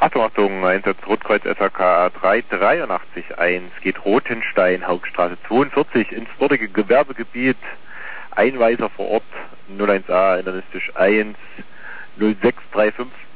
Achtung, Achtung, Einsatz Rotkreuz SAK 383-1, geht Rothenstein, Hauptstraße 42, ins dortige Gewerbegebiet, Einweiser vor Ort, 01A, internistisch 1, 0635